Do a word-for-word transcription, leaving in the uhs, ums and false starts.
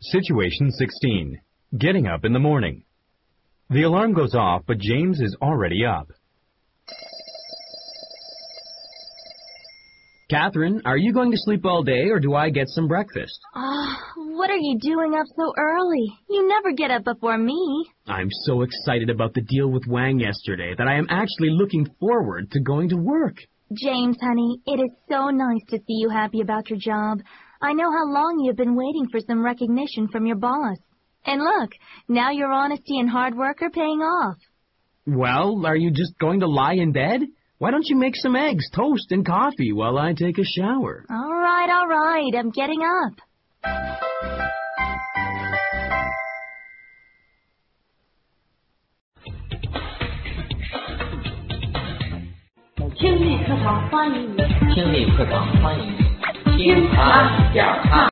Situation sixteen. Getting up in the morning. The alarm goes off, but James is already up. Catherine, are you going to sleep all day, or do I get some breakfast? Oh, what are you doing up so early? You never get up before me. I'm so excited about the deal with Wang yesterday that I am actually looking forward to going to work. James, honey, it is so nice to see you happy about your job. I know how long you've been waiting for some recognition from your boss. And look, now your honesty and hard work are paying off. Well, are you just going to lie in bed? Why don't you make some eggs, toast, and coffee while I take a shower? All right, all right, I'm getting up. 听力课堂欢迎你， 听力课堂欢迎你，听他讲。